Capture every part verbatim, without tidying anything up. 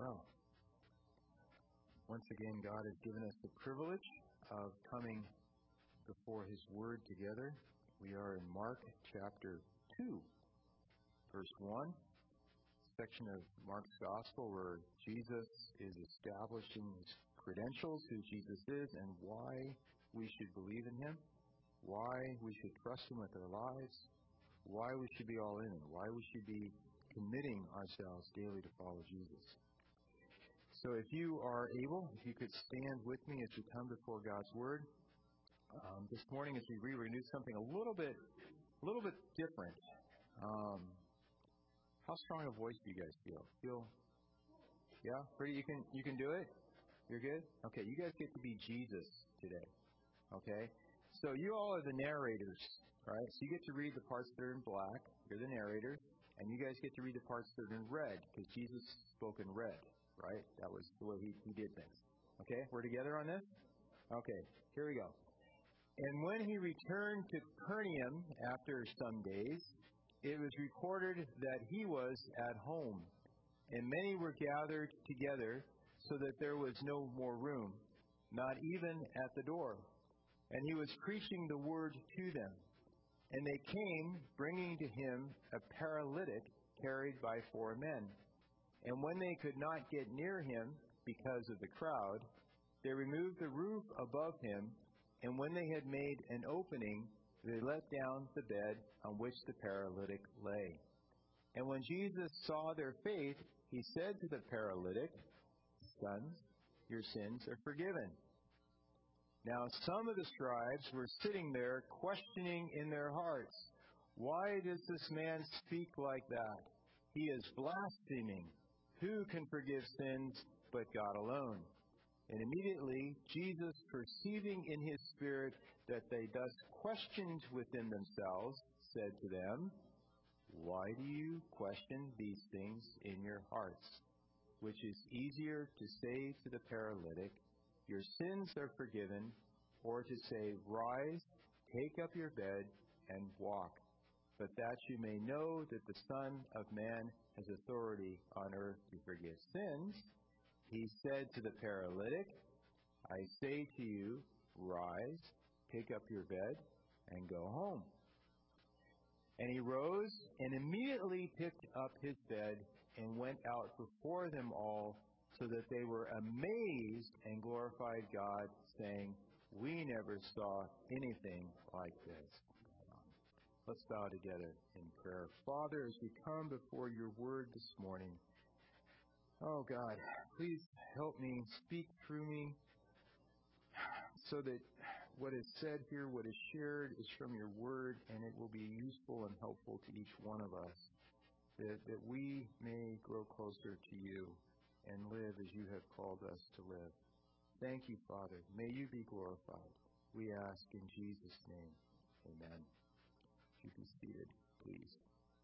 Well, once again, God has given us the privilege of coming before His Word together. We are in Mark chapter two, verse one, section of Mark's Gospel where Jesus is establishing His credentials, who Jesus is, and why we should believe in Him, why we should trust Him with our lives, why we should be all in, why we should be committing ourselves daily to follow Jesus. So if you are able, if you could stand with me as we come before God's Word. Um, this morning as we read, we're going to do something a little bit a little bit different. Um, how strong a voice do you guys feel? Feel? Yeah? Pretty? You can, you can do it? You're good? Okay, you guys get to be Jesus today. Okay? So you all are the narrators, right? So you get to read the parts that are in black. You're the narrators. And you guys get to read the parts that are in red, because Jesus spoke in red, right? That was the way he, he did things. Okay? We're together on this? Okay, here we go. And when he returned to Capernaum after some days, it was reported that he was at home, and many were gathered together so that there was no more room, not even at the door. And he was preaching the word to them. And they came, bringing to him a paralytic carried by four men. And when they could not get near him because of the crowd, they removed the roof above him, and when they had made an opening, they let down the bed on which the paralytic lay. And when Jesus saw their faith, he said to the paralytic, "Son, your sins are forgiven." Now some of the scribes were sitting there, questioning in their hearts, "Why does this man speak like that? He is blaspheming. Who can forgive sins but God alone?" And immediately Jesus, perceiving in his spirit that they thus questioned within themselves, said to them, "Why do you question these things in your hearts? Which is easier to say to the paralytic, 'Your sins are forgiven,' or to say, 'Rise, take up your bed, and walk'? But that you may know that the Son of Man has authority on earth to forgive sins," he said to the paralytic, "I say to you, rise, pick up your bed, and go home." And he rose and immediately picked up his bed and went out before them all, so that they were amazed and glorified God, saying, "We never saw anything like this." Let's bow together in prayer. Father, as we come before your word this morning, oh God, please help me, speak through me, so that what is said here, what is shared, is from your word, and it will be useful and helpful to each one of us, that, that we may grow closer to you and live as you have called us to live. Thank you, Father. May you be glorified. We ask in Jesus' name. Amen. You be seated, please.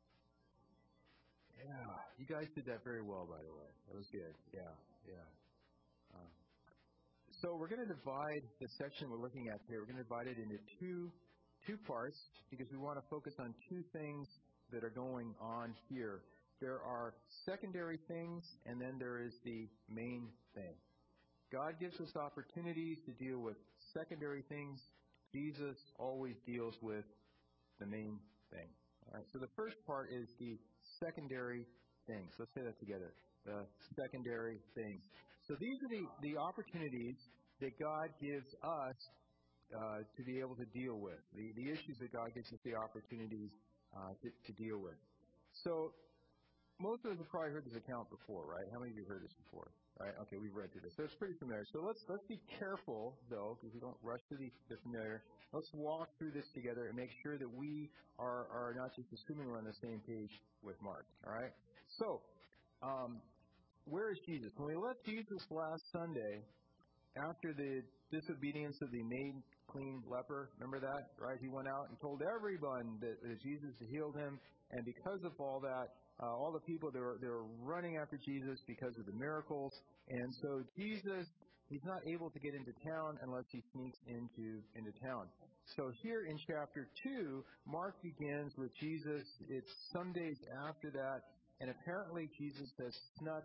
Yeah, you guys did that very well, by the way. That was good. Yeah, yeah. Um, so we're going to divide the section we're looking at here. We're going to divide it into two two parts, because we want to focus on two things that are going on here. There are secondary things, and then there is the main thing. God gives us opportunities to deal with secondary things. Jesus always deals with the main thing. All right, so the first part is the secondary things. Let's say that together. The secondary things. So these are the, the opportunities that God gives us uh, to be able to deal with. The, the issues that God gives us the opportunities uh, to, to deal with. So most of us have probably heard this account before, right? How many of you have heard this before? Right? Okay, we've read through this. So it's pretty familiar. So let's let's be careful, though, because we don't rush to the, the familiar. Let's walk through this together and make sure that we are, are not just assuming we're on the same page with Mark. All right? So, um, where is Jesus? When we left Jesus last Sunday, after the disobedience of the made clean leper, remember that? Right? He went out and told everyone that, that Jesus had healed him, and because of all that, Uh, all the people, they were, they were running after Jesus because of the miracles. And so Jesus, he's not able to get into town unless he sneaks into, into town. So here in chapter two, Mark begins with Jesus. It's some days after that. And apparently Jesus has snuck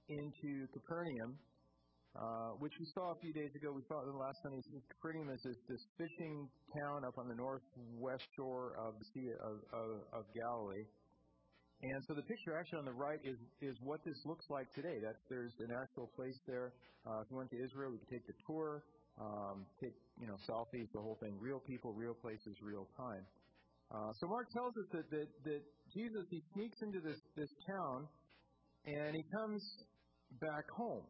into Capernaum, uh, which we saw a few days ago. We saw it the last Sunday. Capernaum is this, this fishing town up on the northwest shore of the Sea of, of, of Galilee. And so the picture actually on the right is, is what this looks like today. That there's an actual place there. Uh, if we went to Israel, we could take the tour, um, take you know selfies, the whole thing. Real people, real places, real time. Uh, so Mark tells us that, that, that Jesus, he sneaks into this, this town, and he comes back home.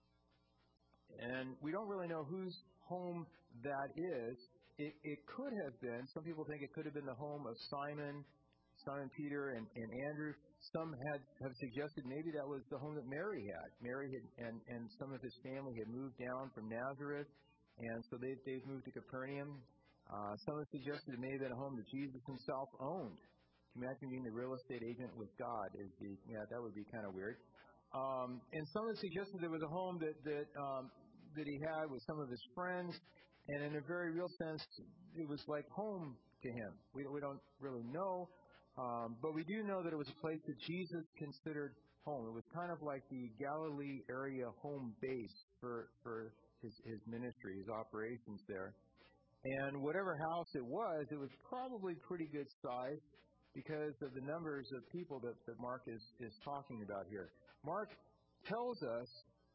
And we don't really know whose home that is. It, it could have been, some people think it could have been the home of Simon, Simon Peter, and, and Andrew. Some had have suggested maybe that was the home that Mary had. Mary had, and, and some of his family had moved down from Nazareth, and so they, they've moved to Capernaum. Uh, some have suggested it may have been a home that Jesus himself owned. Can you imagine being the real estate agent with God? Is the, yeah, that would be kind of weird. Um, and some have suggested there was a home that that um, that he had with some of his friends, and in a very real sense, it was like home to him. We we don't really know, um, but we do know that it was a place that Jesus considered home. It was kind of like the Galilee area home base for for his his ministry, his operations there. And whatever house it was, it was probably pretty good size because of the numbers of people that, that Mark is, is talking about here. Mark tells us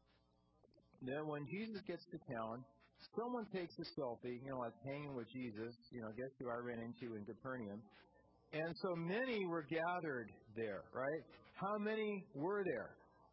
that when Jesus gets to town, someone takes a selfie, you know, like hanging with Jesus, you know, guess who I ran into in Capernaum. And so many were gathered there, right? How many were there?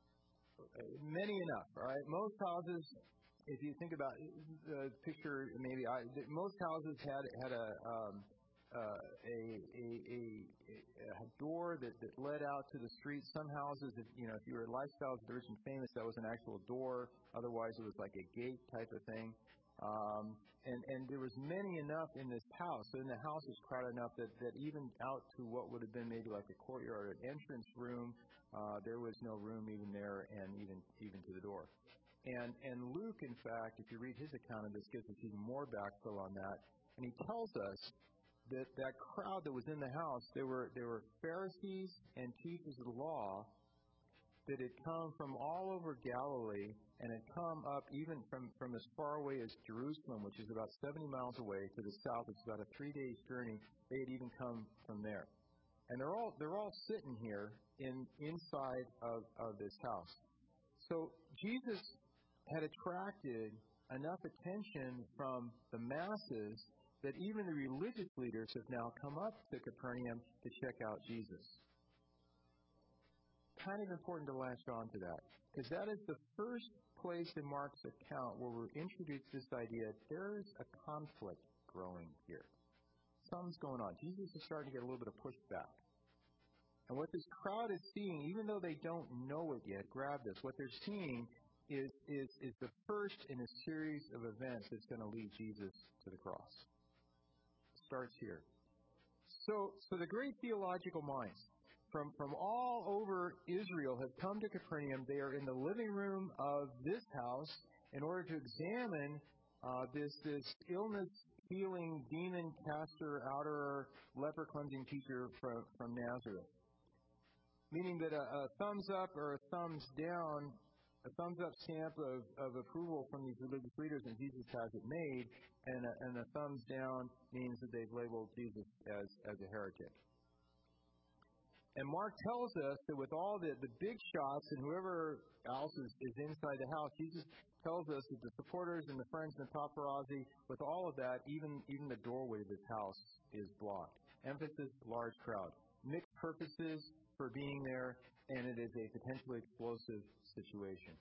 Many enough, right? Most houses, if you think about the picture, maybe I, most houses had had a um, uh, a, a, a a door that, that led out to the street. Some houses, if, you know, if you were lifestyles of the rich and famous, that was an actual door. Otherwise, it was like a gate type of thing. Um, and and there was many enough in this house. So in the house was crowded enough that, that even out to what would have been maybe like a courtyard or an entrance room, uh, there was no room even there, and even even to the door. And and Luke, in fact, if you read his account of this, gives us even more backfill on that. And he tells us that that crowd that was in the house, there were there were Pharisees and teachers of the law that had come from all over Galilee and had come up even from, from as far away as Jerusalem, which is about seventy miles away to the south. It's about a three days journey. They had even come from there. And they're all they're all sitting here in inside of, of this house. So Jesus had attracted enough attention from the masses that even the religious leaders have now come up to Capernaum to check out Jesus. Kind of important to latch on to that, because that is the first place in Mark's account where we're introduced this idea there's a conflict growing here. Something's going on. Jesus is starting to get a little bit of pushback. And what this crowd is seeing, even though they don't know it yet, grab this, what they're seeing is, is, is the first in a series of events that's going to lead Jesus to the cross. It starts here. So, so the great theological minds from, from all over Israel have come to Capernaum. They are in the living room of this house in order to examine uh, this, this illness-healing, demon-caster, outer, leper-cleansing teacher from, from Nazareth. Meaning that a, a thumbs up or a thumbs down, a thumbs up stamp of, of approval from these religious leaders, and Jesus has it made, and a, and a thumbs down means that they've labeled Jesus as, as a heretic. And Mark tells us that with all the, the big shots and whoever else is, is inside the house, Jesus tells us that the supporters and the friends and the paparazzi, with all of that, even, even the doorway of this house is blocked. Emphasis, large crowd. Mixed purposes for being there, and it is a potentially explosive situation.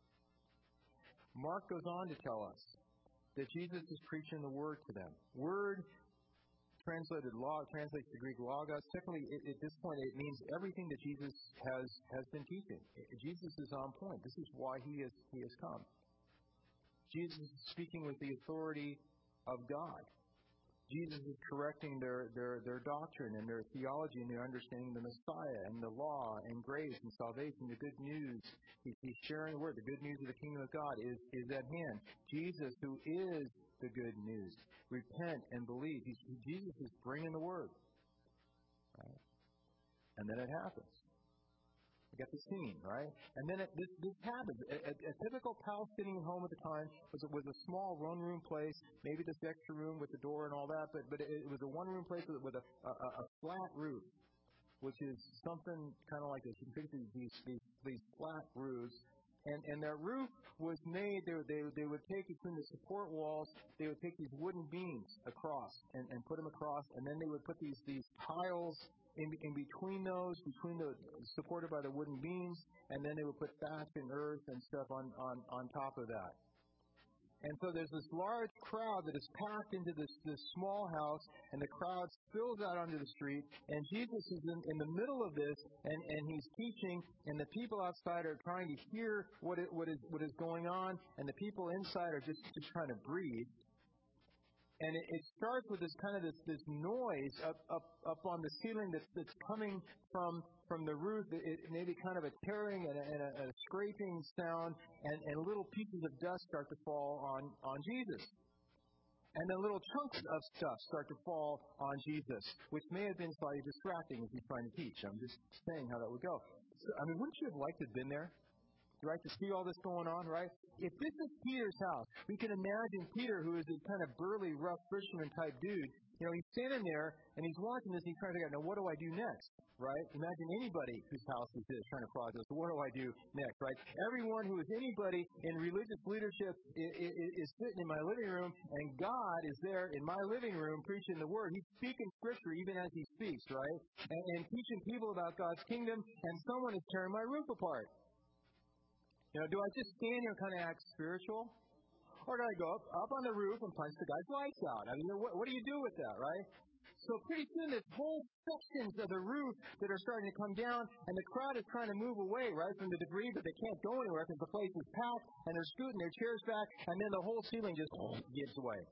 Mark goes on to tell us that Jesus is preaching the word to them. Word translated log translates the Greek logos. Secondly, it, at this point, it means everything that Jesus has has been teaching. Jesus is on point. This is why he is he has come. Jesus is speaking with the authority of God. Jesus is correcting their, their, their doctrine and their theology and their understanding of the Messiah and the law and grace and salvation, the good news. He, he's sharing the word. The good news of the kingdom of God is, is at hand. Jesus, who is the good news. Repent and believe. He's, Jesus is bringing the word. Right? And then it happens. get the scene, right? And then it, this, this happens. A, a, a typical Palestinian home at the time was, was a small one-room place, maybe this extra room with the door and all that, but, but it, it was a one-room place with, with a, a, a flat roof, which is something kind of like this. You can picture these, these, these flat roofs. And, and that roof was made, they, they, they would take between the support walls, they would take these wooden beams across and, and put them across, and then they would put these, these tiles in, in between those, between the, supported by the wooden beams, and then they would put thatch and earth and stuff on, on, on top of that. And so there's this large crowd that is packed into this, this small house, and the crowd spills out onto the street, and Jesus is in, in the middle of this, and, and he's teaching, and the people outside are trying to hear what, it, what, is, what is going on, and the people inside are just, just trying to breathe. And it, it starts with this kind of this, this noise up, up, up on the ceiling that's, that's coming from, from the roof. It, it maybe kind of a tearing and a, and a, a scraping sound, and, and little pieces of dust start to fall on, on Jesus. And then little chunks of stuff start to fall on Jesus, which may have been slightly distracting as he's trying to teach. I'm just saying how that would go. So, I mean, wouldn't you have liked to have been there? Right, to see all this going on, right? If this is Peter's house, we can imagine Peter, who is a kind of burly, rough fisherman type dude. You know, he's standing there and he's watching this and he's trying to figure out, now what do I do next? Right? Imagine anybody whose house this is trying to process, what do I do next? Right? Everyone who is anybody in religious leadership is, is, is sitting in my living room, and God is there in my living room preaching the word. He's speaking scripture even as he speaks, right? And, and teaching people about God's kingdom, and someone is tearing my roof apart. You know, do I just stand here and kind of act spiritual? Or do I go up, up on the roof and punch the guy's lights out? I mean, what, what do you do with that, right? So pretty soon there's whole sections of the roof that are starting to come down, and the crowd is trying to move away, right, from the debris, but they can't go anywhere because the place is packed, and they're scooting their chairs back, and then the whole ceiling just gives away.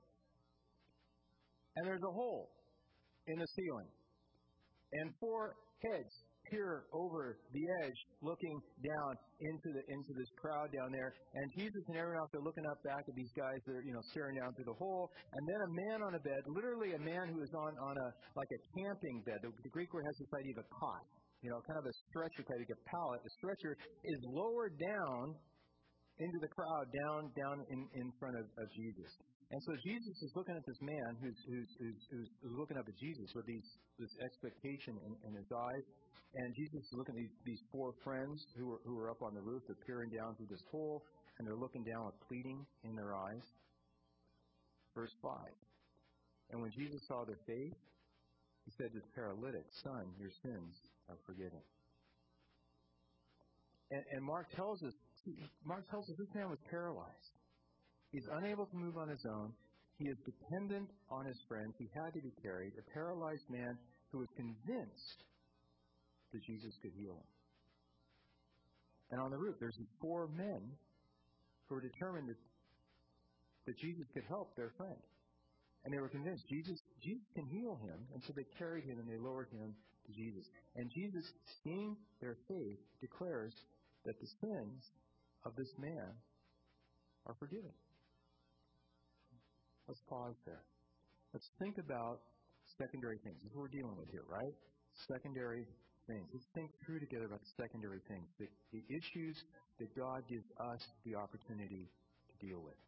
And there's a hole in the ceiling. And four heads peer over the edge, looking down into the into this crowd down there. And Jesus and everyone else are looking up back at these guys that are, you know, staring down through the hole. And then a man on a bed, literally a man who is on, on a like a camping bed. The, the Greek word has this idea of a cot, you know, kind of a stretcher, kind of like a pallet. The stretcher is lowered down into the crowd, down down in, in front of, of Jesus. And so Jesus is looking at this man who's who's who's, who's looking up at Jesus with these this expectation in, in his eyes. And Jesus is looking at these, these four friends who are who are up on the roof. They're peering down through this hole, and they're looking down with pleading in their eyes. Verse five. And when Jesus saw their faith, he said to the paralytic, "Son, your sins are forgiven." And, and Mark tells us, Mark tells us this man was paralyzed. He's unable to move on his own. He is dependent on his friends. He had to be carried. A paralyzed man who was convinced that Jesus could heal him. And on the roof, there's these four men who were determined that, that Jesus could help their friend. And they were convinced Jesus, Jesus can heal him. And so they carried him and they lowered him to Jesus. And Jesus, seeing their faith, declares that the sins of this man are forgiven. Let's pause there. Let's think about secondary things. This is what we're dealing with here, right? Secondary things. Let's think through together about the secondary things, the, the issues that God gives us the opportunity to deal with.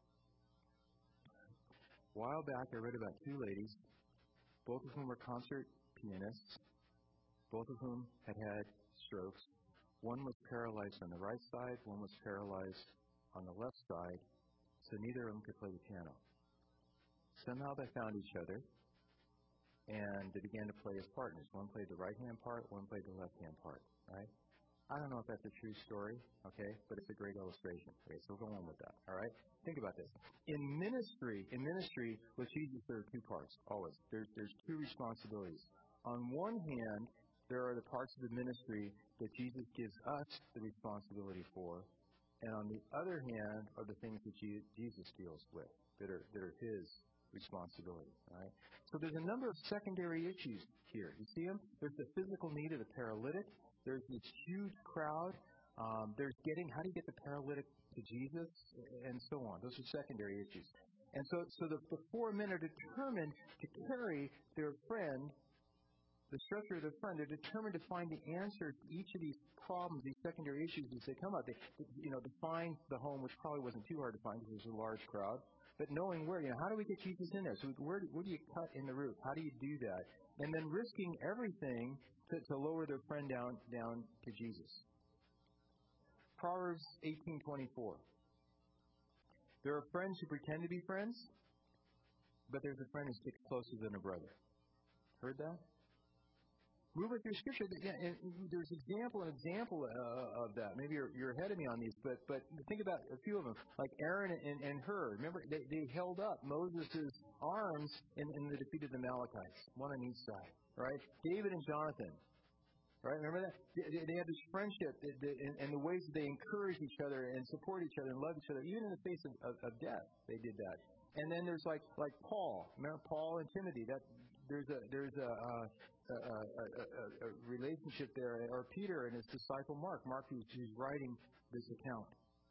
A while back, I read about two ladies, both of whom were concert pianists, both of whom had had strokes. One was paralyzed on the right side, one was paralyzed on the left side, so neither of them could play the piano. Somehow they found each other, and they began to play as partners. One played the right-hand part, one played the left-hand part, right? I don't know if that's a true story, okay, but it's a great illustration. Okay, so we'll go on with that, all right? Think about this. In ministry, in ministry with Jesus, there are two parts, always. There's, there's two responsibilities. On one hand, there are the parts of the ministry that Jesus gives us the responsibility for, and on the other hand are the things that Jesus deals with that are that are His responsibility. Right? So there's a number of secondary issues here. You see them? There's the physical need of the paralytic. There's this huge crowd. Um, there's getting, how do you get the paralytic to Jesus? And so on. Those are secondary issues. And so, so the, the four men are determined to carry their friend the stretcher of the friend. They're determined to find the answer to each of these problems, these secondary issues as they come up. They, you know, to find the home, which probably wasn't too hard to find because there's a large crowd, but knowing where, you know, how do we get Jesus in there? So where, where do you cut in the roof? How do you do that? And then risking everything to, to lower their friend down, down to Jesus. Proverbs eighteen twenty-four. There are friends who pretend to be friends, but there's a friend who sticks closer than a brother. Heard that? Moving through Scripture, yeah, and there's example and example uh, of that. Maybe you're, you're ahead of me on these, but but think about a few of them, like Aaron and, and Hur. Remember, they, they held up Moses' arms in, in the defeat of the Amalekites, one on each side, right? David and Jonathan, right? Remember that? They, they had this friendship that, that, and, and the ways that they encouraged each other and support each other and love each other, even in the face of, of, of death, they did that. And then there's like like Paul. Remember Paul and Timothy? That there's a there's a, a, a, a, a relationship there. Or Peter and his disciple Mark. Mark who's, who's writing this account.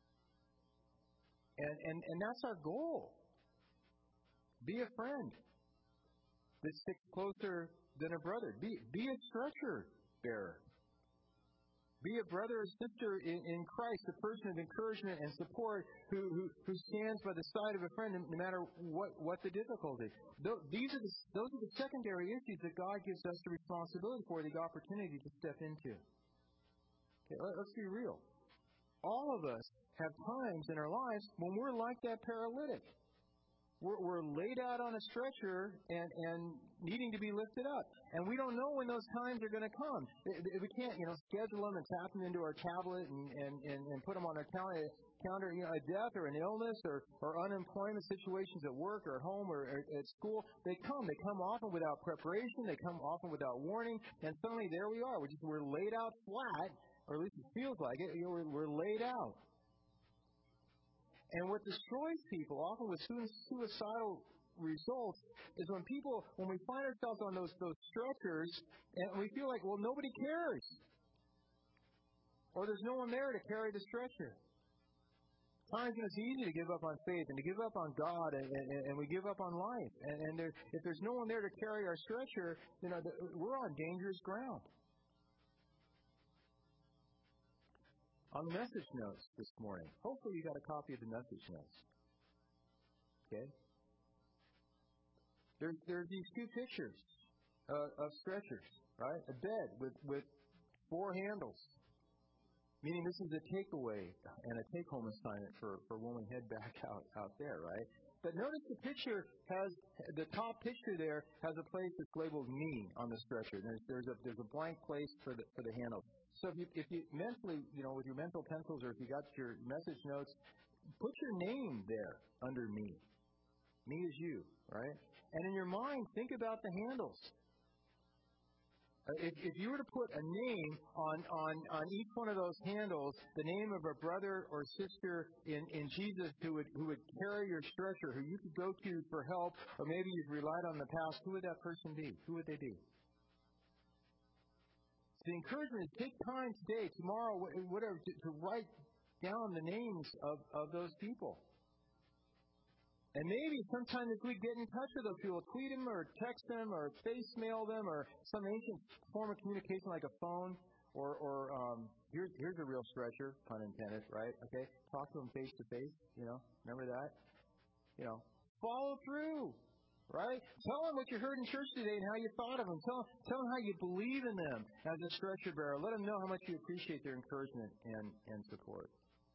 And and and that's our goal. Be a friend that sticks closer than a brother. Be be a stretcher bearer. Be a brother or sister in, in Christ, a person of encouragement and support who, who, who stands by the side of a friend no matter what, what the difficulty. These are the, those are the secondary issues that God gives us the responsibility for, the opportunity to step into. Okay, let, let's be real. All of us have times in our lives when we're like that paralytic. We're, we're laid out on a stretcher and, and needing to be lifted up. And we don't know when those times are going to come. We can't, you know, schedule them and tap them into our tablet and, and, and, and put them on our calendar. Counter, you know, a death or an illness or, or unemployment situations at work or at home or, or at school. They come. They come often without preparation. They come often without warning. And suddenly there we are. We're, just, we're laid out flat, or at least it feels like it. You know, we're, we're laid out. And what destroys people, often with suicidal results, is when people, when we find ourselves on those those stretchers, and we feel like, well, nobody cares, or there's no one there to carry the stretcher. Times when it's easy to give up on faith and to give up on God, and, and, and we give up on life. And, and there, if there's no one there to carry our stretcher, you know, we're on dangerous ground. On the message notes this morning, hopefully you got a copy of the message notes. Okay? There, there are these two pictures uh, of stretchers, right? A bed with, with four handles, meaning this is a takeaway and a take-home assignment for, for when we head back out, out there, right? But notice the picture has, the top picture there has a place that's labeled me on the stretcher. There's, there's, a, there's a blank place for the, for the handle. So if you, if you mentally, you know, with your mental pencils, or if you got your message notes, put your name there under me. Me is you, right? And in your mind, think about the handles. If, if you were to put a name on, on, on each one of those handles, the name of a brother or sister in, in Jesus who would who would carry your stretcher, who you could go to for help, or maybe you've relied on in the past, who would that person be? Who would they be? The encouragement is take time today, tomorrow, whatever, to, to write down the names of, of those people. And maybe sometime this week get in touch with those people. Tweet them or text them or face mail them or some ancient form of communication like a phone or, or um, here's, here's a real stretcher, pun intended, right? Okay? Talk to them face to face, you know. Remember that? You know, follow through. Right? Tell them what you heard in church today and how you thought of them. Tell, tell them how you believe in them as a stretcher bearer. Let them know how much you appreciate their encouragement and, and support.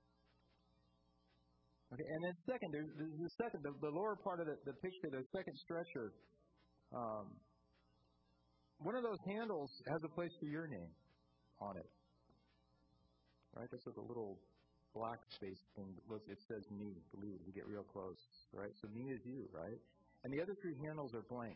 Okay, and then second, there's, there's the second, the, the lower part of the, the picture, the second stretcher. Um, one of those handles has a place for your name on it. Right? That's like a little black space thing. It says me, blue. You get real close. Right? So me is you, right? And the other three handles are blank.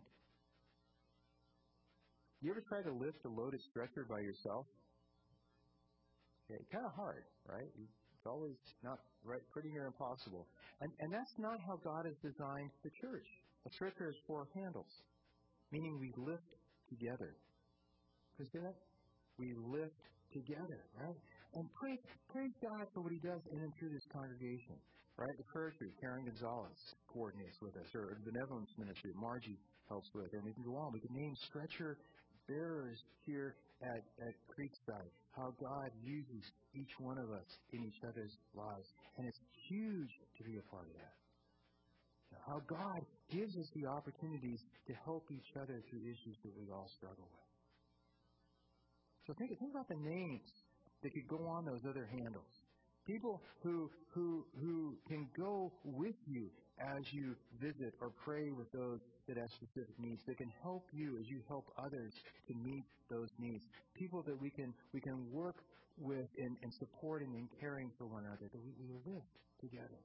You ever try to lift a loaded stretcher by yourself? Okay, kind of hard, right? It's always not right, pretty near impossible. And, and that's not how God has designed the church. A stretcher has four handles, meaning we lift together. Can you see that? We lift together, right? And praise, praise God for what He does in and through this congregation. Right? The prayer tree, Karen Gonzalez coordinates with us, or the benevolence ministry, Margie helps with, and we can go on. We can name stretcher bearers here at, at Creekside, how God uses each one of us in each other's lives. And it's huge to be a part of that. How God gives us the opportunities to help each other through issues that we all struggle with. So think, think about the names that could go on those other handles. People who who who can go with you as you visit or pray with those that have specific needs, that can help you as you help others to meet those needs. People that we can we can work with in, in supporting and caring for one another, that we, we live together.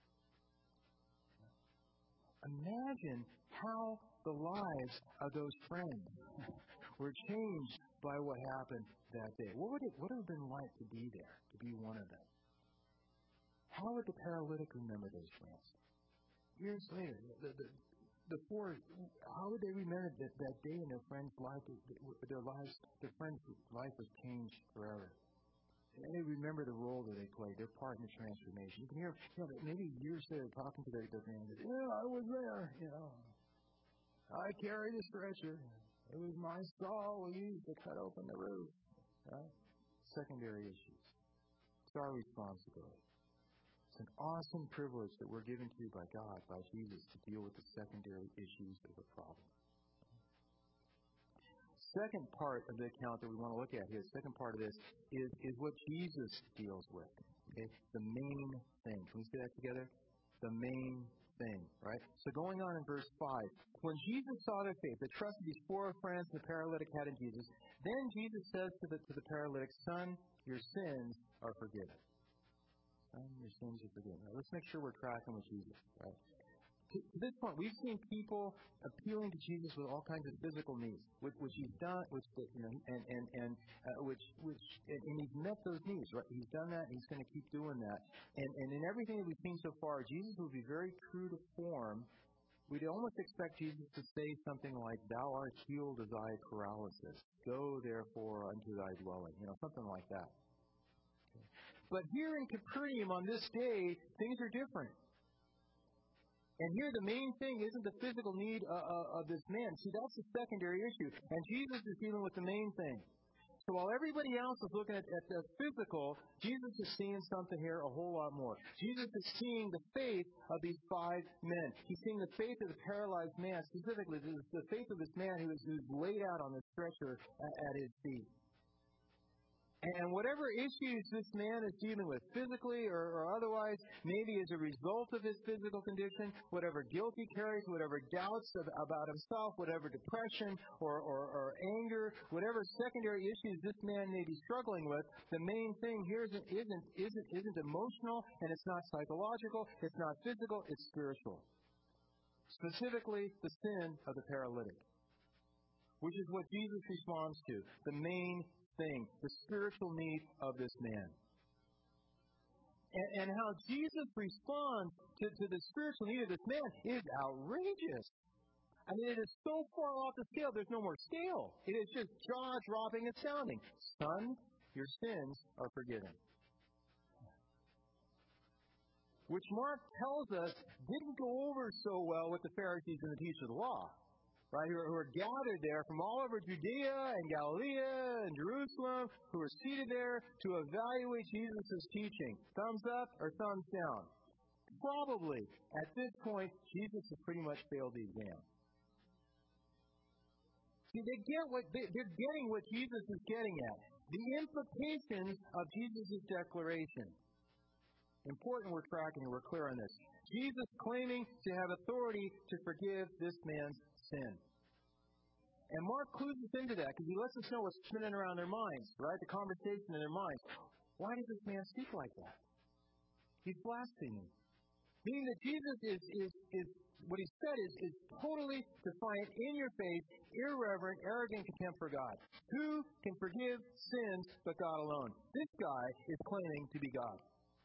Imagine how the lives of those friends were changed by what happened that day. What would it what would have been like to be there, to be one of them? How would the paralytic remember those friends? Years later, the, the, the four, how would they remember that, that day in their friend's life, their lives, their friend's life was changed forever? And they remember the role that they played, their part in the transformation. You can hear, you know, maybe years later talking to their, their family, yeah, I was there, you know. I carried a stretcher. It was my saw we used to cut open the roof. Right? Secondary issues. It's our responsibility. It's an awesome privilege that we're given to by God, by Jesus, to deal with the secondary issues of the problem. Second part of the account that we want to look at here, the second part of this, is, is what Jesus deals with. Okay? The main thing. Can we say that together? The main thing, right? So going on in verse five, when Jesus saw their faith, the trust of these four friends the paralytic had in Jesus, then Jesus says to the, to the paralytic, son, your sins are forgiven. Son, your sins are forgiven. Now, let's make sure we're tracking with Jesus, right? To, to this point, we've seen people appealing to Jesus with all kinds of physical needs, which, which he's done, which you know, and and and uh, which which and, and he's met those needs, right? He's done that, and he's going to keep doing that. And and in everything that we've seen so far, Jesus will be very true to form. We'd almost expect Jesus to say something like, "Thou art healed of thy paralysis. Go therefore unto thy dwelling," you know, something like that. But here in Capernaum on this day, things are different. And here the main thing isn't the physical need uh, uh, of this man. See, that's the secondary issue. And Jesus is dealing with the main thing. So while everybody else is looking at, at the physical, Jesus is seeing something here a whole lot more. Jesus is seeing the faith of these five men. He's seeing the faith of the paralyzed man, specifically the, the faith of this man who is who's laid out on the stretcher at, at his feet. And whatever issues this man is dealing with, physically or, or otherwise, maybe as a result of his physical condition, whatever guilt he carries, whatever doubts of, about himself, whatever depression or, or, or anger, whatever secondary issues this man may be struggling with, the main thing here isn't, isn't, isn't, isn't emotional, and it's not psychological, it's not physical, it's spiritual. Specifically, the sin of the paralytic, which is what Jesus responds to, the main thing, the spiritual need of this man. And, and how Jesus responds to, to the spiritual need of this man is outrageous. I mean, it is so far off the scale, there's no more scale. It is just jaw-dropping astounding. Son, your sins are forgiven. Which Mark tells us didn't go over so well with the Pharisees and the teachers of the law. Right, who are, who are gathered there from all over Judea and Galilee and Jerusalem, who are seated there to evaluate Jesus' teaching. Thumbs up or thumbs down? Probably, at this point, Jesus has pretty much failed the exam. See, they get what they, they're getting what Jesus is getting at. The implications of Jesus' declaration. Important we're tracking and we're clear on this. Jesus claiming to have authority to forgive this man's sin. And Mark clues us into that because he lets us know what's spinning around their minds, right? The conversation in their minds. Why does this man speak like that? He's blaspheming. Meaning that Jesus is, is, is what he said is, is totally defiant, in your face, irreverent, arrogant contempt for God. Who can forgive sins but God alone? This guy is claiming to be God.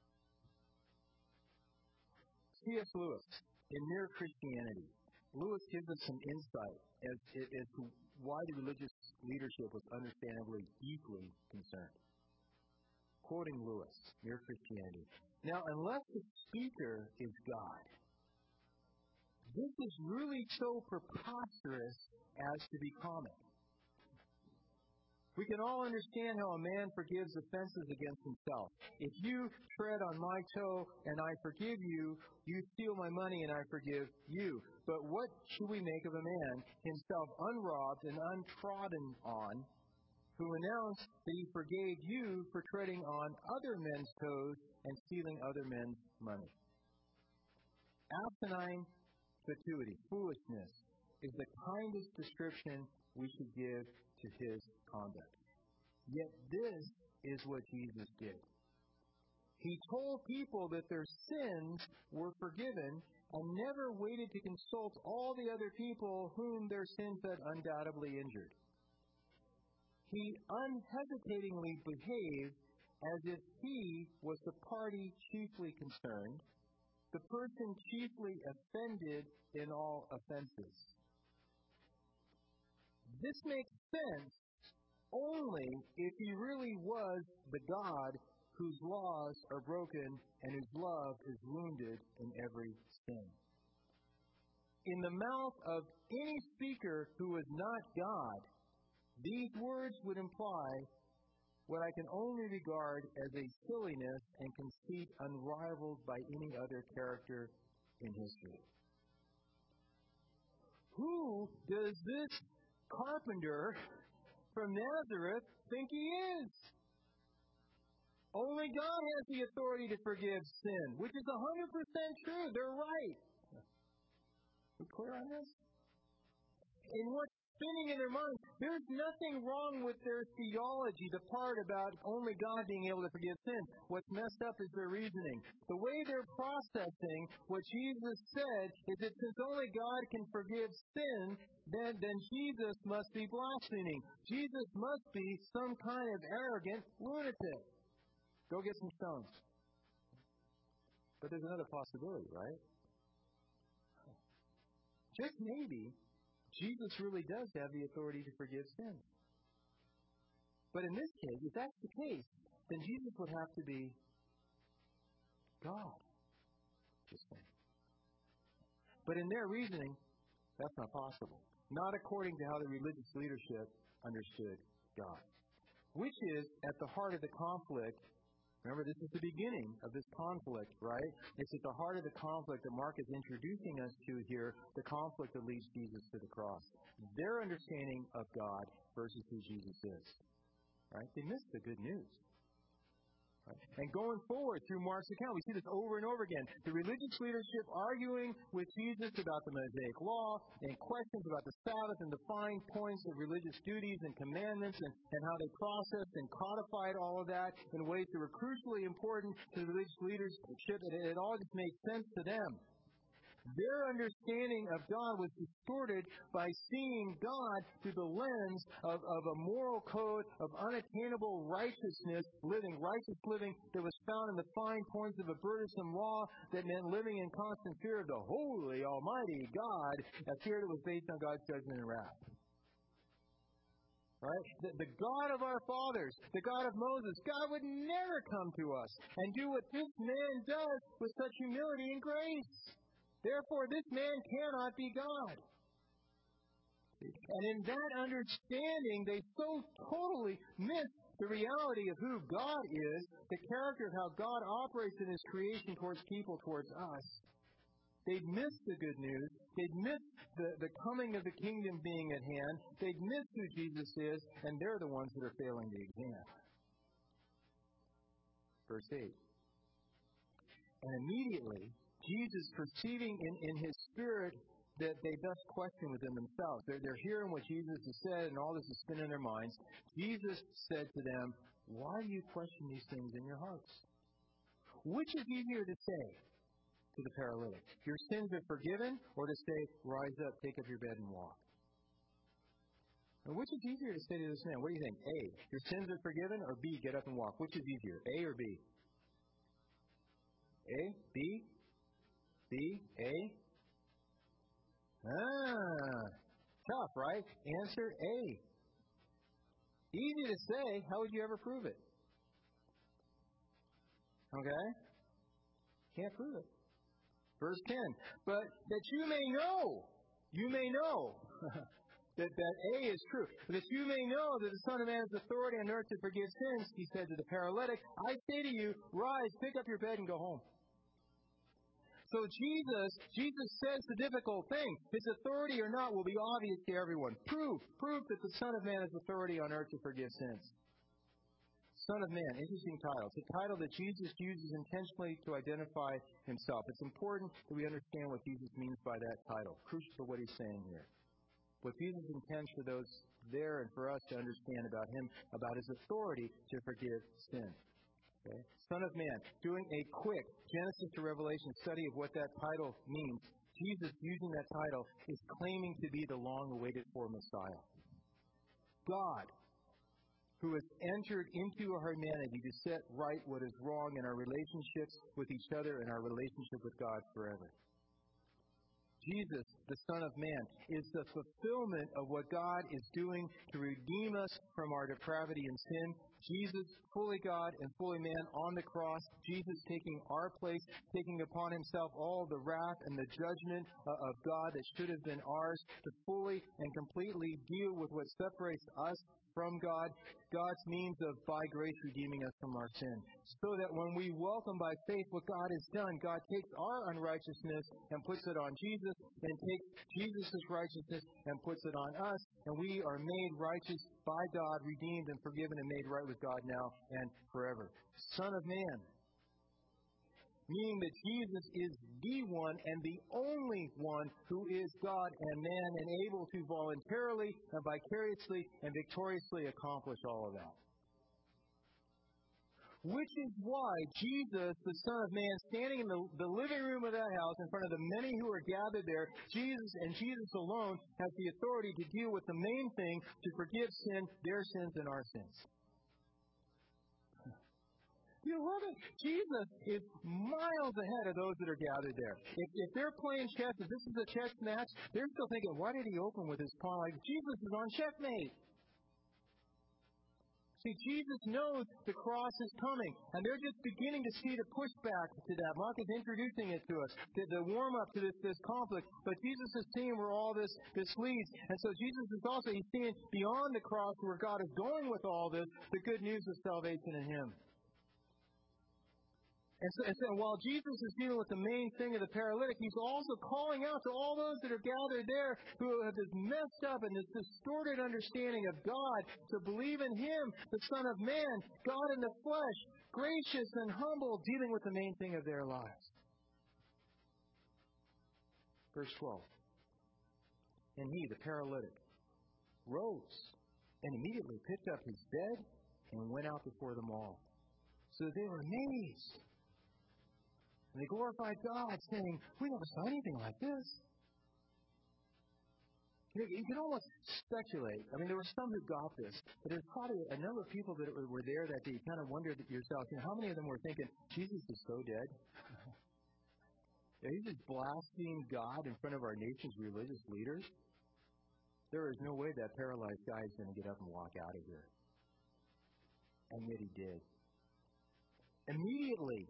C S Lewis, in Mere Christianity, Lewis gives us some insight as, as to why the religious leadership was understandably deeply concerned. Quoting Lewis, Mere Christianity. Now, unless the speaker is God, this is really so preposterous as to be comic. We can all understand how a man forgives offenses against himself. If you tread on my toe and I forgive you, you steal my money and I forgive you. But what should we make of a man, himself unrobbed and untrodden on, who announced that he forgave you for treading on other men's toes and stealing other men's money? Asinine fatuity, foolishness, is the kindest description we should give to his conduct. Yet this is what Jesus did. He told people that their sins were forgiven and never waited to consult all the other people whom their sins had undoubtedly injured. He unhesitatingly behaved as if he was the party chiefly concerned, the person chiefly offended in all offenses. This makes sense only if he really was the God whose laws are broken and whose love is wounded in every sin. In the mouth of any speaker who is not God, these words would imply what I can only regard as a silliness and conceit unrivaled by any other character in history. Who does this carpenter from Nazareth think he is? Only God has the authority to forgive sin, which is one hundred percent true. They're right. We clear on this? In what's spinning in their minds, there's nothing wrong with their theology, the part about only God being able to forgive sin. What's messed up is their reasoning. The way they're processing what Jesus said is that since only God can forgive sin, then, then Jesus must be blaspheming. Jesus must be some kind of arrogant lunatic. Go get some stones. But there's another possibility, right? Just maybe Jesus really does have the authority to forgive sin. But in this case, if that's the case, then Jesus would have to be God. Just saying. But in their reasoning, that's not possible. Not according to how the religious leadership understood God. Which is at the heart of the conflict. Remember, this is the beginning of this conflict, right? It's at the heart of the conflict that Mark is introducing us to here, the conflict that leads Jesus to the cross. Their understanding of God versus who Jesus is. Right? They missed the good news. Right? And going forward through Mark's account, we see this over and over again. The religious leadership arguing with Jesus about the Mosaic law and questions about the Sabbath and the fine points of religious duties and commandments and, and how they processed and codified all of that in ways that were crucially important to the religious leadership. And it all just made sense to them. Their understanding of God was distorted by seeing God through the lens of, of a moral code of unattainable righteousness, living, righteous living that was found in the fine points of a burdensome law that meant living in constant fear of the holy, almighty God, a fear that was based on God's judgment and wrath. Right? The, the God of our fathers, the God of Moses, God would never come to us and do what this man does with such humility and grace. Therefore, this man cannot be God. And in that understanding, they so totally miss the reality of who God is, the character of how God operates in His creation towards people, towards us. They'd miss the good news. They'd miss the, the coming of the kingdom being at hand. They'd miss who Jesus is, and they're the ones that are failing the exam. Verse eight. And immediately, Jesus, perceiving in, in His spirit that they thus question within themselves. They're, they're hearing what Jesus has said, and all this is spinning in their minds. Jesus said to them, why do you question these things in your hearts? Which is easier to say to the paralytic? Your sins are forgiven, or to say, rise up, take up your bed and walk? And which is easier to say to this man? What do you think? A, your sins are forgiven, or B, get up and walk? Which is easier, A or B? A? B? B? A? Ah, tough, right? Answer A. Easy to say. How would you ever prove it? Okay? Can't prove it. Verse ten. But that you may know, you may know That, that A is true. That you may know that the Son of Man has authority on earth to forgive sins, he said to the paralytic, I say to you, rise, pick up your bed, and go home. So Jesus, Jesus says the difficult thing. His authority or not will be obvious to everyone. Proof, proof that the Son of Man has authority on earth to forgive sins. Son of Man, interesting title. It's a title that Jesus uses intentionally to identify himself. It's important that we understand what Jesus means by that title. Crucial to what he's saying here. What Jesus intends for those there and for us to understand about him, about his authority to forgive sin. Okay? Son of Man, doing a quick Genesis to Revelation study of what that title means. Jesus, using that title, is claiming to be the long-awaited for Messiah. God, who has entered into our humanity to set right what is wrong in our relationships with each other and our relationship with God forever. Jesus, the Son of Man, is the fulfillment of what God is doing to redeem us from our depravity and sin. Jesus, fully God and fully man on the cross. Jesus taking our place, taking upon himself all the wrath and the judgment uh, of God that should have been ours, to fully and completely deal with what separates us from God, God's means of, by grace, redeeming us from our sin. So that when we welcome by faith what God has done, God takes our unrighteousness and puts it on Jesus, and takes Jesus' righteousness and puts it on us, and we are made righteous by God, redeemed and forgiven and made right with God now and forever. Son of Man, meaning that Jesus is the one and the only one who is God and man and able to voluntarily and vicariously and victoriously accomplish all of that. Which is why Jesus, the Son of Man, standing in the, the living room of that house in front of the many who are gathered there, Jesus and Jesus alone has the authority to deal with the main thing, to forgive sin, their sins and our sins. You love it. Jesus is miles ahead of those that are gathered there. If, if they're playing chess, if this is a chess match, they're still thinking, why did he open with his pawn? Like, Jesus is on checkmate. See, Jesus knows the cross is coming, and they're just beginning to see the pushback to that. Mark is introducing it to us, the, the warm-up to this, this conflict. But Jesus is seeing where all this, this leads. And so Jesus is also, he's seeing beyond the cross where God is going with all this, the good news of salvation in him. And so, and so while Jesus is dealing with the main thing of the paralytic, he's also calling out to all those that are gathered there who have this messed up and this distorted understanding of God to believe in him, the Son of Man, God in the flesh, gracious and humble, dealing with the main thing of their lives. Verse twelve. And he, the paralytic, rose and immediately picked up his bed and went out before them all. So they were amazed. And they glorified God, saying, we never saw anything like this. You, know, you can almost speculate. I mean, there were some who got this, but there's probably a number of people that were there that day. You kind of wondered yourself, you know, how many of them were thinking, Jesus is so dead? He just blasphemed God in front of our nation's religious leaders. There is no way that paralyzed guy is going to get up and walk out of here. And yet he did. Immediately,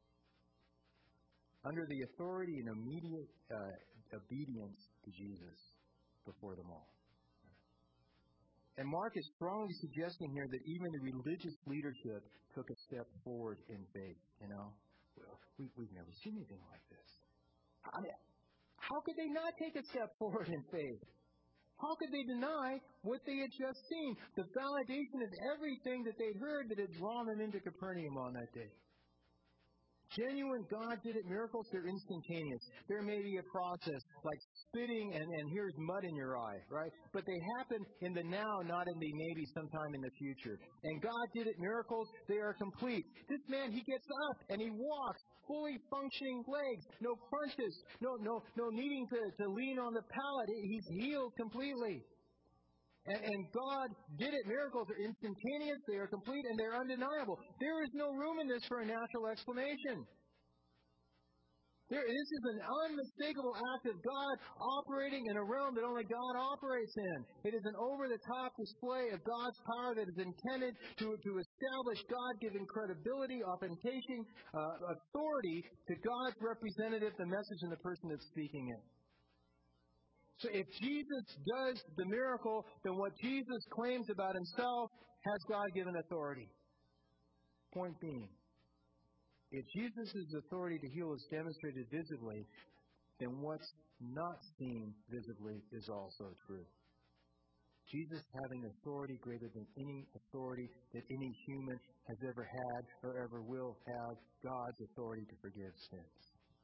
under the authority and immediate uh, obedience to Jesus before them all. And Mark is strongly suggesting here that even the religious leadership took a step forward in faith. You know, well, we, we've never seen anything like this. I mean, how could they not take a step forward in faith? How could they deny what they had just seen? The validation of everything that they'd heard that had drawn them into Capernaum on that day. Genuine God-did-it miracles, they're instantaneous. There may be a process, like spitting and, and here's mud in your eye, right? But they happen in the now, not in the maybe sometime in the future. And God-did-it miracles, they are complete. This man, he gets up and he walks, fully functioning legs, no crunches, no no no needing to, to lean on the pallet. He's healed completely. And, and God did it. Miracles are instantaneous, they are complete, and they're undeniable. There is no room in this for a natural explanation. There, this is an unmistakable act of God operating in a realm that only God operates in. It is an over-the-top display of God's power that is intended to, to establish God-given credibility, authentication, uh, authority to God's representative, the message and the person that's speaking it. So if Jesus does the miracle, then what Jesus claims about himself has God-given authority. Point being, if Jesus' authority to heal is demonstrated visibly, then what's not seen visibly is also true. Jesus having authority greater than any authority that any human has ever had or ever will have, God's authority to forgive sins.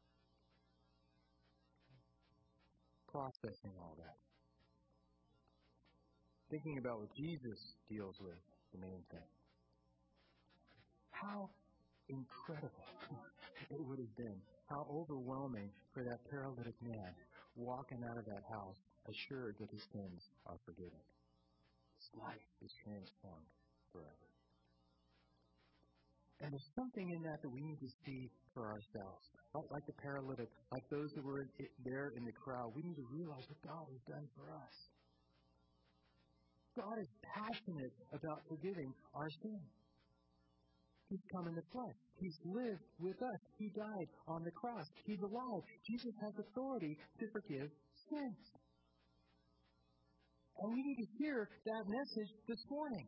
Processing all that. Thinking about what Jesus deals with, the main thing. How incredible it would have been, how overwhelming for that paralytic man walking out of that house, assured that his sins are forgiven. His life is transformed forever. And there's something in that that we need to see for ourselves. Like the paralytic, like those that were there in the crowd, we need to realize what God has done for us. God is passionate about forgiving our sin. He's come in the flesh. He's lived with us. He died on the cross. He's alive. Jesus has authority to forgive sins. And we need to hear that message this morning.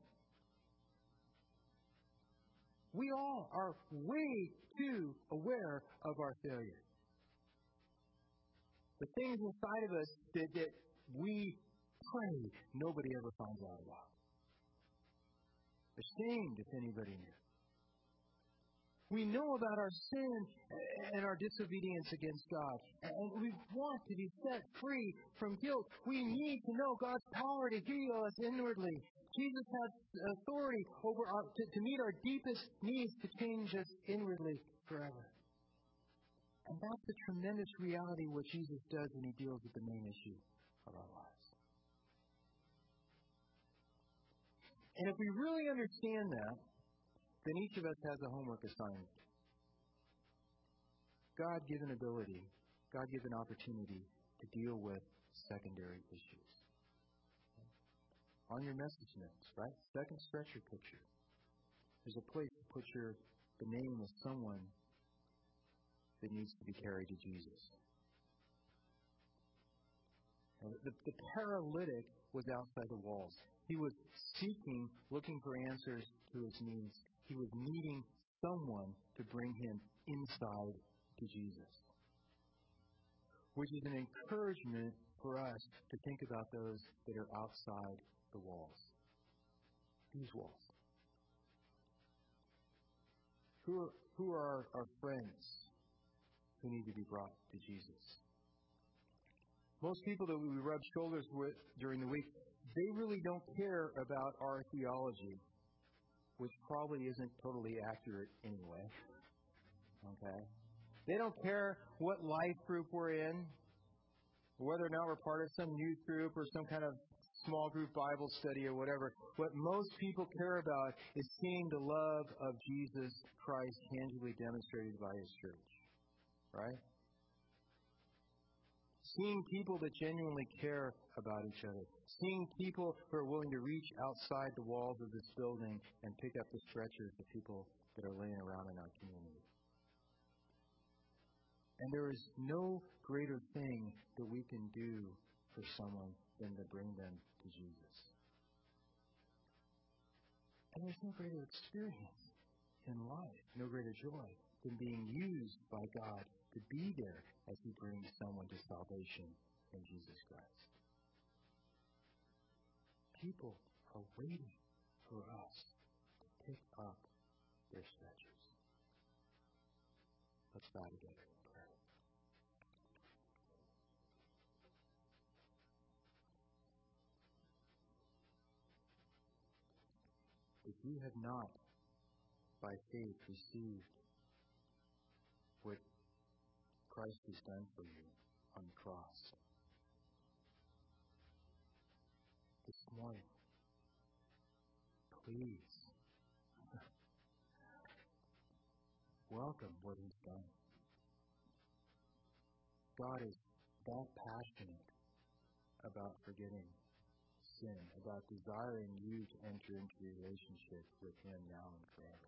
We all are way too aware of our failure. The things inside of us that, that we pray nobody ever finds out about. Ashamed if anybody knew. We know about our sin and our disobedience against God. And we want to be set free from guilt. We need to know God's power to heal us inwardly. Jesus has authority over our, to, to meet our deepest needs, to change us inwardly forever. And that's the tremendous reality of what Jesus does when he deals with the main issue of our lives. And if we really understand that, then each of us has a homework assignment. God-given ability, God-given opportunity to deal with secondary issues. On your message notes, right? Second stretcher picture. There's a place to put your the name of someone that needs to be carried to Jesus. The, the paralytic was outside the walls. He was seeking, looking for answers to his needs. He was needing someone to bring him inside to Jesus. Which is an encouragement for us to think about those that are outside the walls. These walls. Who are, who are our friends who need to be brought to Jesus? Most people that we rub shoulders with during the week, they really don't care about our theology, which probably isn't totally accurate anyway. Okay? They don't care what life group we're in, whether or not we're part of some youth group or some kind of small group Bible study or whatever. What most people care about is seeing the love of Jesus Christ tangibly demonstrated by His church. Right? Seeing people that genuinely care about each other. Seeing people who are willing to reach outside the walls of this building and pick up the stretchers of people that are laying around in our community. And there is no greater thing that we can do for someone than to bring them to Jesus. And there's no greater experience in life, no greater joy than being used by God to be there as He brings someone to salvation in Jesus Christ. People are waiting for us to pick up their stretchers. Let's bow together in prayer. If you have not, by faith, received what Christ has done for you on the cross, this morning, please welcome what He's done. God is that passionate about forgetting sin, about desiring you to enter into a relationship with Him now and forever.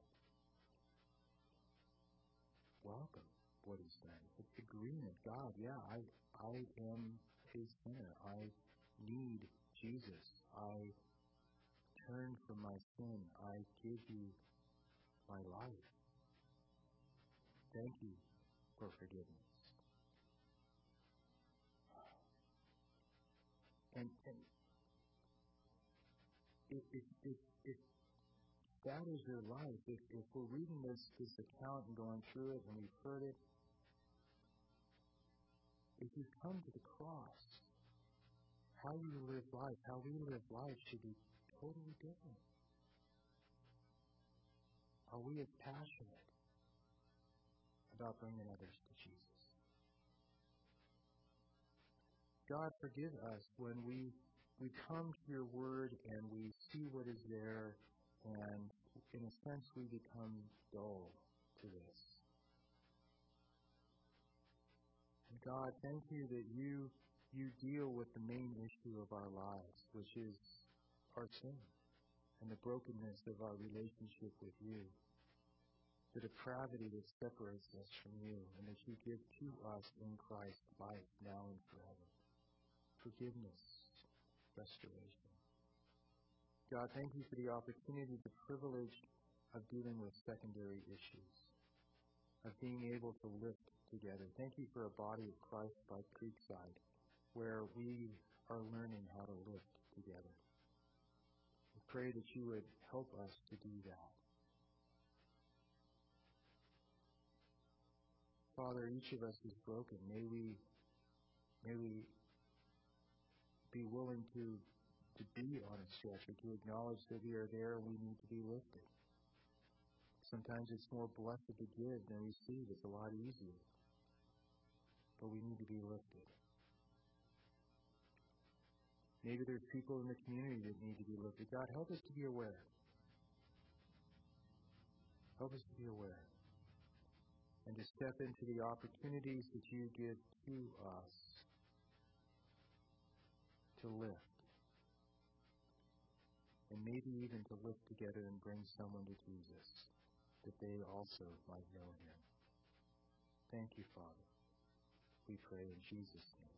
Welcome what He's done. It's agreement. God, yeah, I I am a sinner. I need Jesus. I turn from my sin. I give you my life. Thank you for forgiveness. And, and if, if, if, if that is your life, if, if we're reading this, this account and going through it and we've heard it, if you come to the cross, how you live life, how we live life should be totally different. Are we as passionate about bringing others to Jesus? God, forgive us when we we come to your word and we see what is there, and in a sense we become dull to this. And God, thank you that you you deal with the main issue of our lives, which is our sin and the brokenness of our relationship with you, the depravity that separates us from you, and that you give to us in Christ life now and forever. Forgiveness, restoration. God, thank you for the opportunity, the privilege of dealing with secondary issues, of being able to lift together. Thank you for a body of Christ by Creekside, where we are learning how to lift together. We pray that you would help us to do that. Father, each of us is broken. May we, may we be willing to, to be on a stretcher, to acknowledge that we are there and we need to be lifted. Sometimes it's more blessed to give than receive. It's a lot easier. But we need to be lifted. Maybe there's people in the community that need to be lifted. God, help us to be aware. Help us to be aware. And to step into the opportunities that you give to us to lift. And maybe even to lift together and bring someone to Jesus, that they also might know him. Thank you, Father. We pray in Jesus' name.